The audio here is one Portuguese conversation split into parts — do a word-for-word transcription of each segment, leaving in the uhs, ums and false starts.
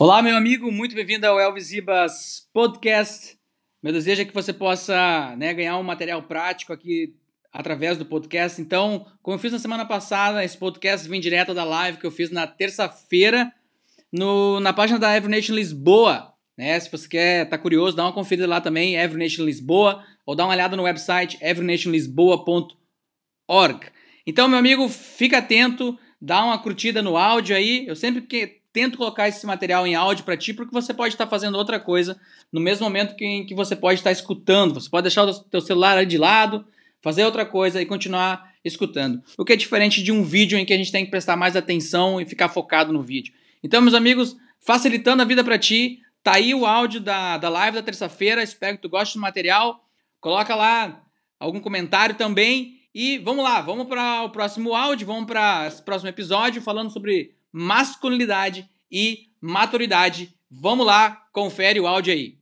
Olá, meu amigo, muito bem-vindo ao Elvis Ribas Podcast. Meu desejo é que você possa, né, ganhar um material prático aqui através do podcast. Então, como eu fiz na semana passada, esse podcast vem direto da live que eu fiz na terça-feira no, na página da Every Nation Lisboa. Né? Se você quer, tá curioso, dá uma conferida lá também, Every Nation Lisboa, ou dá uma olhada no website every nation lisboa ponto org. Então, meu amigo, fica atento, dá uma curtida no áudio aí. Eu sempre que tento colocar esse material em áudio para ti, porque você pode estar fazendo outra coisa no mesmo momento que, em que você pode estar escutando. Você pode deixar o teu celular aí de lado, fazer outra coisa e continuar escutando. O que é diferente de um vídeo em que a gente tem que prestar mais atenção e ficar focado no vídeo. Então, meus amigos, facilitando a vida para ti, tá aí o áudio da, da live da terça-feira. Espero que tu goste do material. Coloca lá algum comentário também. E vamos lá, vamos para o próximo áudio, vamos para o próximo episódio falando sobre masculinidade e maturidade. Vamos lá, confere o áudio aí.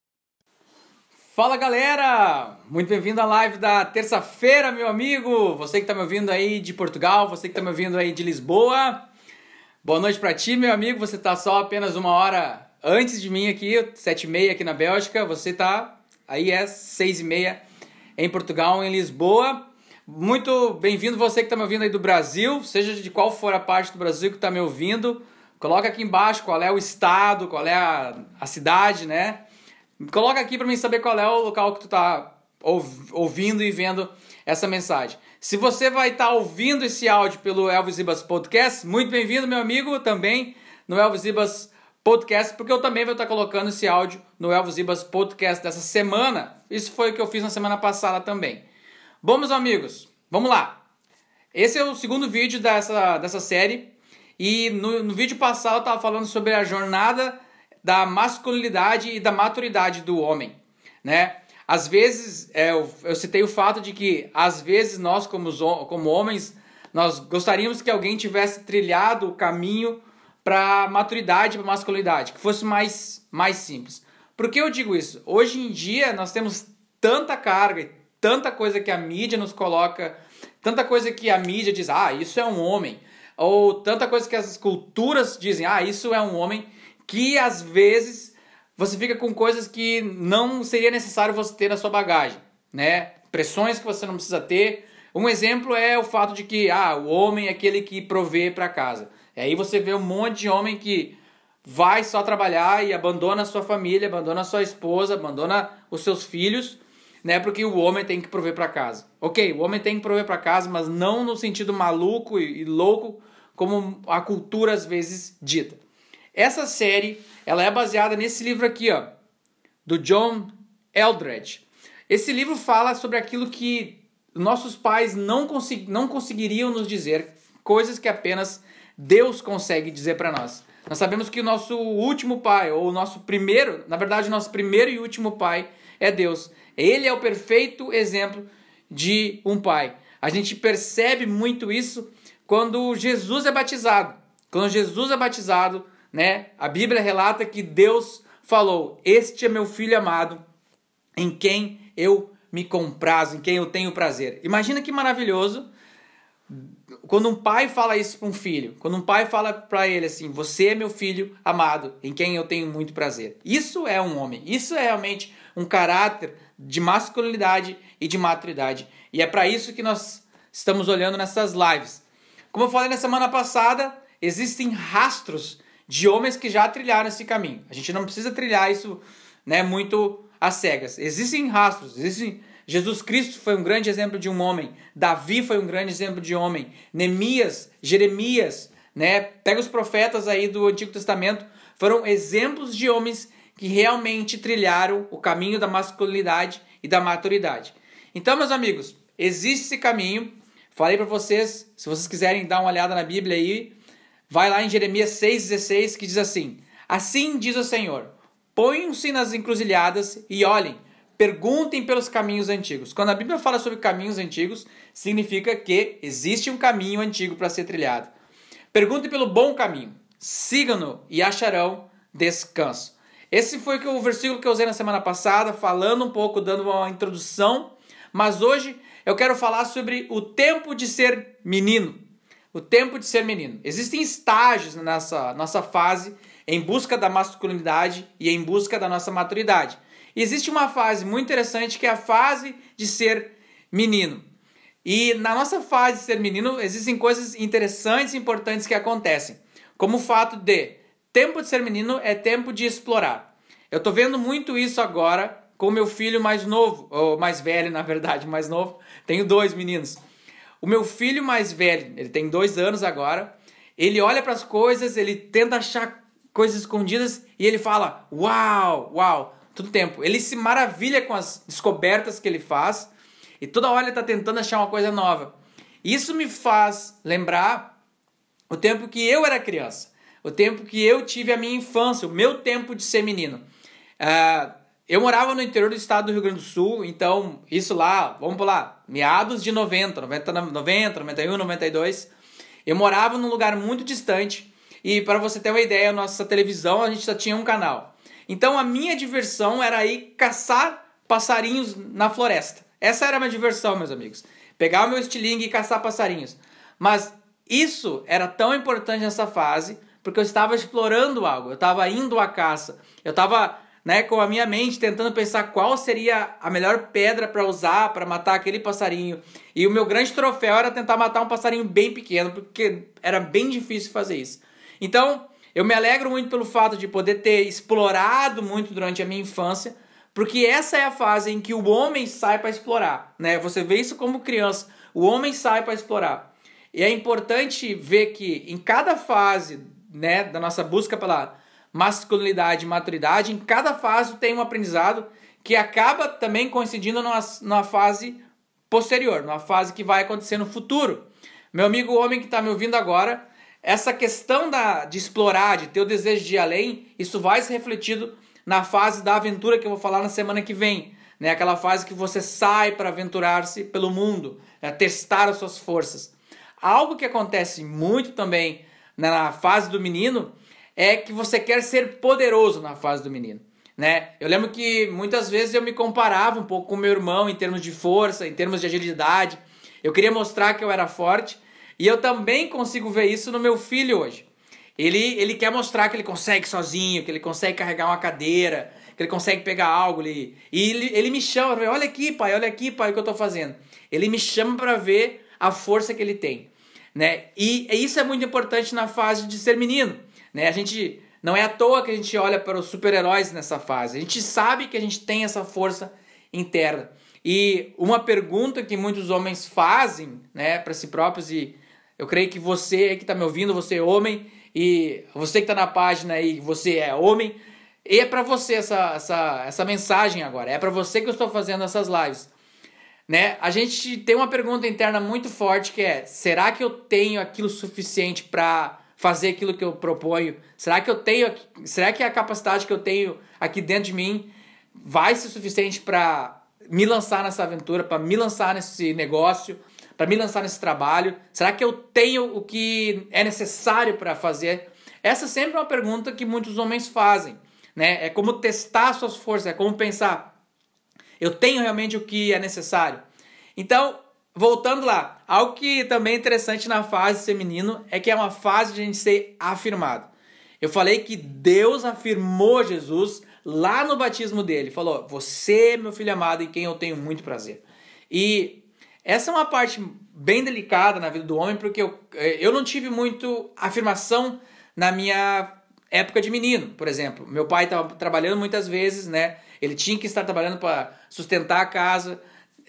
Fala, galera! Muito bem-vindo à live da terça-feira, meu amigo! Você que está me ouvindo aí de Portugal, você que está me ouvindo aí de Lisboa. Boa noite para ti, meu amigo. Você está só apenas uma hora antes de mim aqui, sete e meia aqui na Bélgica. Você está aí é seis e meia em Portugal, em Lisboa. Muito bem-vindo você que está me ouvindo aí do Brasil, seja de qual for a parte do Brasil que está me ouvindo. Coloca aqui embaixo qual é o estado, qual é a, a cidade, né? Coloca aqui para mim saber qual é o local que tu está ouvindo e vendo essa mensagem. Se você vai estar tá ouvindo esse áudio pelo Elvis Ribas Podcast, muito bem-vindo, meu amigo, também no Elvis Ribas Podcast, porque eu também vou estar tá colocando esse áudio no Elvis Ribas Podcast dessa semana. Isso foi o que eu fiz na semana passada também. Bom, meus amigos, vamos lá. Esse é o segundo vídeo dessa, dessa série. E no, no vídeo passado eu estava falando sobre a jornada da masculinidade e da maturidade do homem, né? Às vezes, é, eu, eu citei o fato de que, às vezes, nós como, como homens, nós gostaríamos que alguém tivesse trilhado o caminho para maturidade, para masculinidade, que fosse mais, mais simples. Por que eu digo isso? Hoje em dia, nós temos tanta carga, tanta coisa que a mídia nos coloca, tanta coisa que a mídia diz, ah, isso é um homem, ou tanta coisa que as culturas dizem, ah, isso é um homem, que às vezes você fica com coisas que não seria necessário você ter na sua bagagem, né? Pressões que você não precisa ter. Um exemplo é o fato de que, ah, o homem é aquele que provê para casa. E aí você vê um monte de homem que vai só trabalhar e abandona a sua família, abandona a sua esposa, abandona os seus filhos, né, porque o homem tem que prover para casa. Ok, o homem tem que prover para casa, mas não no sentido maluco e, e louco como a cultura às vezes dita. Essa série, ela é baseada nesse livro aqui, ó, do John Eldredge. Esse livro fala sobre aquilo que nossos pais não, consegu- não conseguiriam nos dizer, coisas que apenas Deus consegue dizer para nós. Nós sabemos que o nosso último pai, ou o nosso primeiro, na verdade o nosso primeiro e último pai é Deus. Ele é o perfeito exemplo de um pai. A gente percebe muito isso quando Jesus é batizado. Quando Jesus é batizado, né, a Bíblia relata que Deus falou, este é meu filho amado, em quem eu me comprazo, em quem eu tenho prazer. Imagina que maravilhoso quando um pai fala isso para um filho. Quando um pai fala para ele assim, você é meu filho amado, em quem eu tenho muito prazer. Isso é um homem. Isso é realmente um caráter de masculinidade e de maturidade. E é para isso que nós estamos olhando nessas lives. Como eu falei na semana passada, existem rastros de homens que já trilharam esse caminho. A gente não precisa trilhar isso, né, muito às cegas. Existem rastros. Existem... Jesus Cristo foi um grande exemplo de um homem. Davi foi um grande exemplo de homem. Neemias, Jeremias, né? Pega os profetas aí do Antigo Testamento. Foram exemplos de homens que realmente trilharam o caminho da masculinidade e da maturidade. Então, meus amigos, existe esse caminho. Falei para vocês, se vocês quiserem dar uma olhada na Bíblia aí, vai lá em Jeremias seis, dezesseis, que diz assim, assim diz o Senhor, ponham-se nas encruzilhadas e olhem, perguntem pelos caminhos antigos. Quando a Bíblia fala sobre caminhos antigos, significa que existe um caminho antigo para ser trilhado. Perguntem pelo bom caminho, sigam-no e acharão descanso. Esse foi o versículo que eu usei na semana passada, falando um pouco, dando uma introdução, mas hoje eu quero falar sobre o tempo de ser menino. O tempo de ser menino. Existem estágios nessa nossa fase em busca da masculinidade e em busca da nossa maturidade. E existe uma fase muito interessante que é a fase de ser menino. E na nossa fase de ser menino existem coisas interessantes e importantes que acontecem, como o fato de tempo de ser menino é tempo de explorar. Eu estou vendo muito isso agora com o meu filho mais novo, ou mais velho, na verdade, mais novo. Tenho dois meninos. O meu filho mais velho, ele tem dois anos agora, ele olha para as coisas, ele tenta achar coisas escondidas e ele fala, uau, uau, todo tempo. Ele se maravilha com as descobertas que ele faz e toda hora ele está tentando achar uma coisa nova. Isso me faz lembrar o tempo que eu era criança, o tempo que eu tive a minha infância, o meu tempo de ser menino. Uh, eu morava no interior do estado do Rio Grande do Sul, então isso lá, vamos pular, meados de noventa, noventa, noventa, noventa e um, noventa e dois, eu morava num lugar muito distante e para você ter uma ideia, a nossa televisão, a gente só tinha um canal. Então a minha diversão era ir caçar passarinhos na floresta. Essa era a minha diversão, meus amigos. Pegar o meu estilingue e caçar passarinhos. Mas isso era tão importante nessa fase porque eu estava explorando algo, eu estava indo à caça, eu estava, né, com a minha mente tentando pensar qual seria a melhor pedra para usar para matar aquele passarinho. E o meu grande troféu era tentar matar um passarinho bem pequeno, porque era bem difícil fazer isso. Então, eu me alegro muito pelo fato de poder ter explorado muito durante a minha infância, porque essa é a fase em que o homem sai para explorar, né? Você vê isso como criança, o homem sai para explorar. E é importante ver que em cada fase, né, da nossa busca pela masculinidade e maturidade, em cada fase tem um aprendizado que acaba também coincidindo numa, numa fase posterior, numa fase que vai acontecer no futuro. Meu amigo homem que está me ouvindo agora, essa questão da, de explorar, de ter o desejo de ir além, isso vai ser refletido na fase da aventura que eu vou falar na semana que vem, né? Aquela fase que você sai para aventurar-se pelo mundo, né? Testar as suas forças. Algo que acontece muito também na fase do menino é que você quer ser poderoso na fase do menino, né? Eu lembro que muitas vezes eu me comparava um pouco com meu irmão em termos de força, em termos de agilidade. Eu queria mostrar que eu era forte e eu também consigo ver isso no meu filho hoje. Ele, ele quer mostrar que ele consegue sozinho, que ele consegue carregar uma cadeira, que ele consegue pegar algo ali. E ele, ele me chama para ver, olha aqui pai, olha aqui pai o que eu estou fazendo. Ele me chama para ver a força que ele tem, né? E isso é muito importante na fase de ser menino, né? A gente, não é à toa que a gente olha para os super-heróis nessa fase. A gente sabe que a gente tem essa força interna. E uma pergunta que muitos homens fazem, né, para si próprios, e eu creio que você que está me ouvindo, você é homem, e você que está na página aí, você é homem, e é para você essa, essa, essa mensagem agora, é para você que eu estou fazendo essas lives, né? A gente tem uma pergunta interna muito forte que é, será que eu tenho aquilo suficiente para fazer aquilo que eu proponho? Será que eu tenho, será que a capacidade que eu tenho aqui dentro de mim vai ser suficiente para me lançar nessa aventura, para me lançar nesse negócio, para me lançar nesse trabalho? Será que eu tenho o que é necessário para fazer? Essa sempre é uma pergunta que muitos homens fazem, né? É como testar suas forças, é como pensar, eu tenho realmente o que é necessário? Então, voltando lá, algo que também é interessante na fase de ser menino é que é uma fase de a gente ser afirmado. Eu falei que Deus afirmou Jesus lá no batismo dele. Falou, você é meu filho amado em quem eu tenho muito prazer. E essa é uma parte bem delicada na vida do homem, porque eu, eu não tive muito afirmação na minha época de menino, por exemplo. Meu pai estava trabalhando muitas vezes, né? Ele tinha que estar trabalhando para sustentar a casa.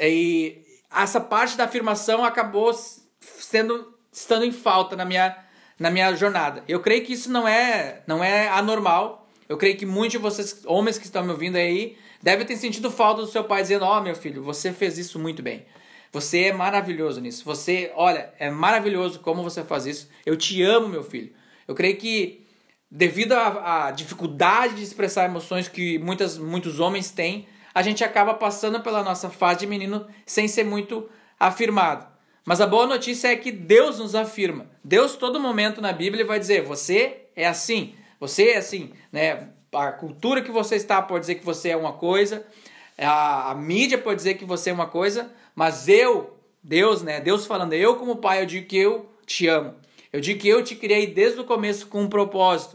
E essa parte da afirmação acabou sendo, estando em falta na minha, na minha jornada. Eu creio que isso não é, não é anormal. Eu creio que muitos de vocês, homens que estão me ouvindo aí, devem ter sentido falta do seu pai dizendo, ó, oh, meu filho, você fez isso muito bem. Você é maravilhoso nisso. Você, olha, é maravilhoso como você faz isso. Eu te amo, meu filho. Eu creio que devido à, à dificuldade de expressar emoções que muitas, muitos homens têm, a gente acaba passando pela nossa fase de menino sem ser muito afirmado. Mas a boa notícia é que Deus nos afirma. Deus, todo momento na Bíblia, vai dizer, você é assim, você é assim, né? A cultura que você está pode dizer que você é uma coisa, a, a mídia pode dizer que você é uma coisa, mas eu, Deus, né? Deus falando, eu como pai, eu digo que eu te amo. Eu digo que eu te criei desde o começo com um propósito.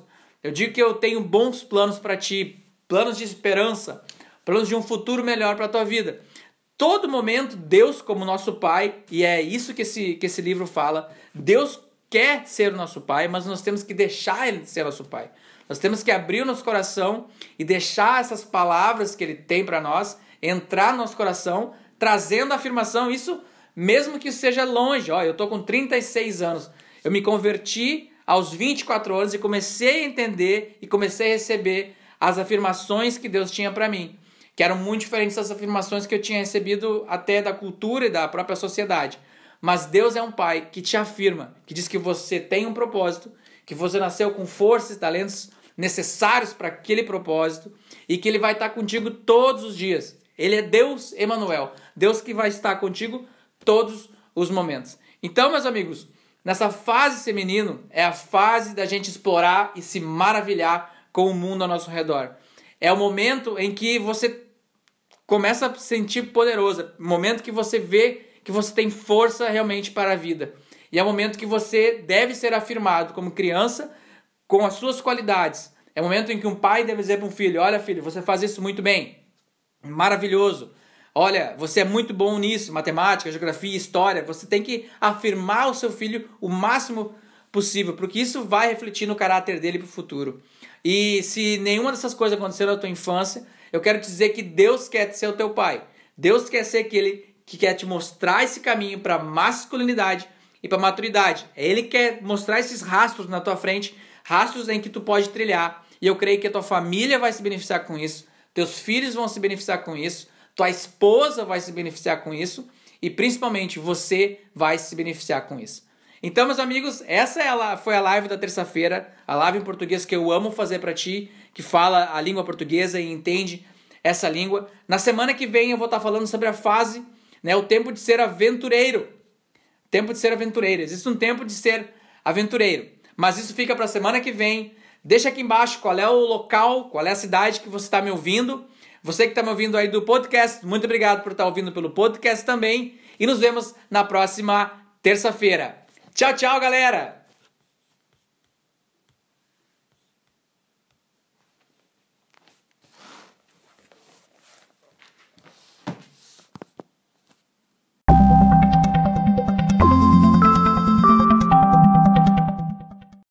Eu digo que eu tenho bons planos para ti, planos de esperança, planos de um futuro melhor para a tua vida. Todo momento, Deus como nosso Pai, e é isso que esse, que esse livro fala, Deus quer ser o nosso Pai, mas nós temos que deixar Ele ser nosso Pai. Nós temos que abrir o nosso coração e deixar essas palavras que Ele tem para nós entrar no nosso coração, trazendo a afirmação, isso mesmo que seja longe. Ó, eu estou com trinta e seis anos, eu me converti aos vinte e quatro anos e comecei a entender e comecei a receber as afirmações que Deus tinha para mim, que eram muito diferentes das afirmações que eu tinha recebido até da cultura e da própria sociedade. Mas Deus é um Pai que te afirma, que diz que você tem um propósito, que você nasceu com forças e talentos necessários para aquele propósito e que Ele vai estar contigo todos os dias. Ele é Deus Emanuel, Deus que vai estar contigo todos os momentos. Então, meus amigos, nessa fase ser menino é a fase da gente explorar e se maravilhar com o mundo ao nosso redor. É o momento em que você começa a se sentir poderoso, o momento que você vê que você tem força realmente para a vida. E é o momento que você deve ser afirmado como criança com as suas qualidades. É o momento em que um pai deve dizer para um filho, olha filho, você faz isso muito bem, maravilhoso. Olha, você é muito bom nisso, matemática, geografia, história. Você tem que afirmar o seu filho o máximo possível, porque isso vai refletir no caráter dele para o futuro. E se nenhuma dessas coisas aconteceu na tua infância, eu quero te dizer que Deus quer ser o teu pai. Deus quer ser aquele que quer te mostrar esse caminho para masculinidade e para maturidade. Ele quer mostrar esses rastros na tua frente, rastros em que tu pode trilhar. E eu creio que a tua família vai se beneficiar com isso, teus filhos vão se beneficiar com isso, tua esposa vai se beneficiar com isso e principalmente você vai se beneficiar com isso. Então, meus amigos, essa é a, foi a live da terça-feira, a live em português que eu amo fazer para ti, que fala a língua portuguesa e entende essa língua. Na semana que vem eu vou estar falando sobre a fase, né, o tempo de ser aventureiro. Tempo de ser aventureiro. Existe um tempo de ser aventureiro, mas isso fica para a semana que vem. Deixa aqui embaixo qual é o local, qual é a cidade que você está me ouvindo. Você que está me ouvindo aí do podcast, muito obrigado por estar ouvindo pelo podcast também. E nos vemos na próxima terça-feira. Tchau, tchau, galera!